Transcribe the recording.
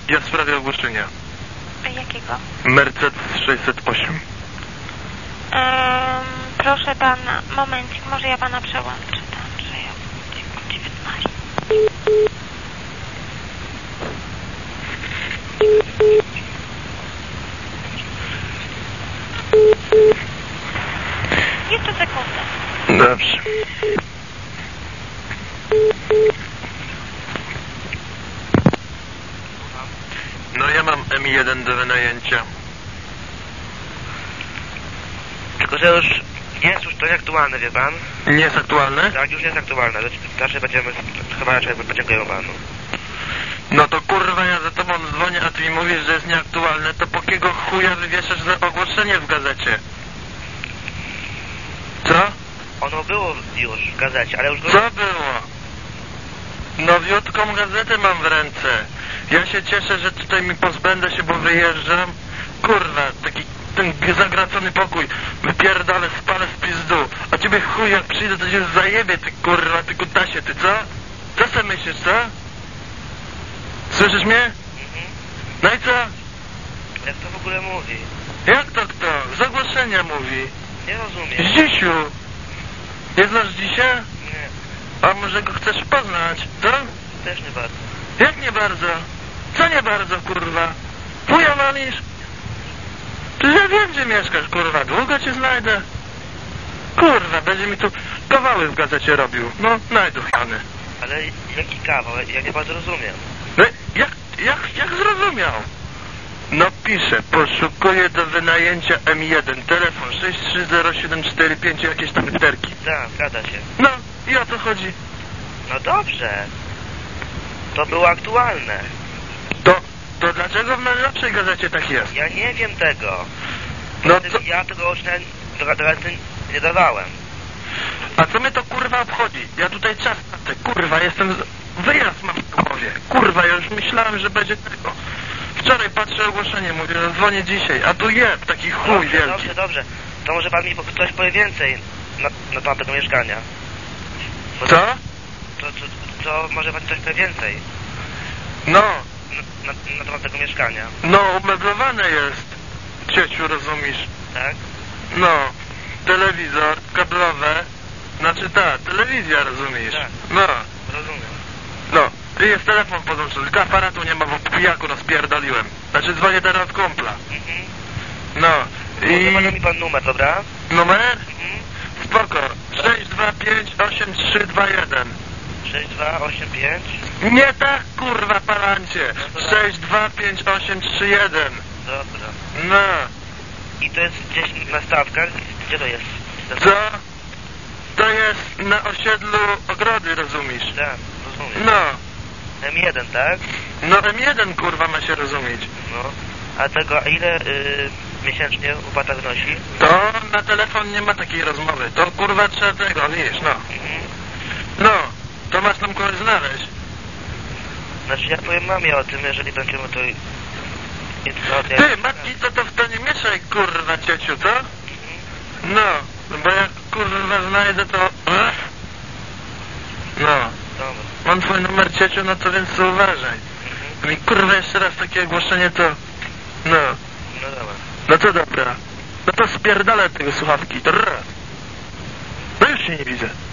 Ja w sprawie ogłoszenia. Jakiego? Mercedes 608. Proszę pana, momencik, może ja pana przełączę do Andrzeja. 19. Jeszcze sekundę. Dobrze. No ja mam M1 do wynajęcia. Tylko, że już jest już to nieaktualne, wie pan? Nie jest aktualne? Tak, już jest aktualne. Raczej będziemy, chyba raczej podziękuję panu. No to kurwa, ja za tobą dzwonię, a ty mi mówisz, że jest nieaktualne, to po jakiego chuja wywieszasz za ogłoszenie w gazecie? Co? Ono było już w gazecie, ale już go... Co było? Nowiutką gazetę mam w ręce. Ja się cieszę, że tutaj mi pozbędę się, bo wyjeżdżam. Kurwa, taki ten zagracony pokój. Wypierdolę, spalę z pizdu. A ciebie chuj, jak przyjdę, to cię zajebie, ty kurwa, ty kutasie, ty co? Co sobie myślisz, co? Słyszysz mnie? No i co? Jak to w ogóle mówi? Jak to kto? Z ogłoszenia mówi. Nie rozumiem. Zdzisiu. Nie znasz Dzisia? Nie, A może go chcesz poznać, co? też nie bardzo. Jak nie bardzo? Co nie bardzo, kurwa? Chuja walisz? Przecież ja wiem, gdzie mieszkasz, kurwa. Długo cię znajdę. Kurwa, będzie mi tu kawały w gazecie robił. No, najduchany. Ale jaki kawał? Ja nie bardzo rozumiem. No, jak zrozumiał? No pisze, poszukuję do wynajęcia M1, telefon 630-745, jakieś tam literki. Tak, zgadza się. No, i o co chodzi? No dobrze. To było aktualne. To dlaczego w najlepszej gazecie tak jest? Ja nie wiem tego. No co? Ja tego ogłoszenia do gazety nie dawałem. A co mnie to kurwa obchodzi? Ja tutaj czas tracę, kurwa, wyjazd mam w głowie. Kurwa, ja już myślałem, że będzie tego. Wczoraj patrzę ogłoszenie, mówię, że dzwonię dzisiaj, a tu jest taki chuj wielki. Dobrze. To może pan mi coś powie więcej na temat tego mieszkania. Bo Co? To może pan coś powie więcej No, na temat tego mieszkania. no, umeblowane jest. Cieciu, rozumiesz? Tak? No, telewizor, kablowe, znaczy telewizja, rozumiesz? Tak. No, Rozumiem. no, i jest telefon podłączony, tylko aparatu nie ma, bo w pijaku rozpierdoliłem. Znaczy dzwonię teraz od kumpla. No, i... Może mi pan numer, dobra? Numer? Spoko, 625-8321. 6285. Nie tak, kurwa, palancie. 625-831. Dobra. No, I to jest gdzieś na stawkach? Gdzie to jest? co? To jest na osiedlu Ogrody, rozumiesz? Tak, rozumiem. No, M1, tak? no M1, kurwa, ma się rozumieć. No. A tego, a ile miesięcznie opłata wynosi? To na telefon nie ma takiej rozmowy. To, kurwa, trzeba tego, wiesz, no. No, to masz tam kogoś znaleźć. Znaczy ja powiem mamie o tym, jeżeli będziemy to... Ty, matki, to w to nie mieszaj, kurwa, cieciu, co? No, bo jak, kurwa, znajdę, to... No, Dobra. mam twój numer, cieciu, no to więc to uważaj. Mi, kurwa, jeszcze raz takie ogłoszenie, to... No, No dobra. no to dobra. No to spierdalę tego słuchawki, to... No już się nie widzę.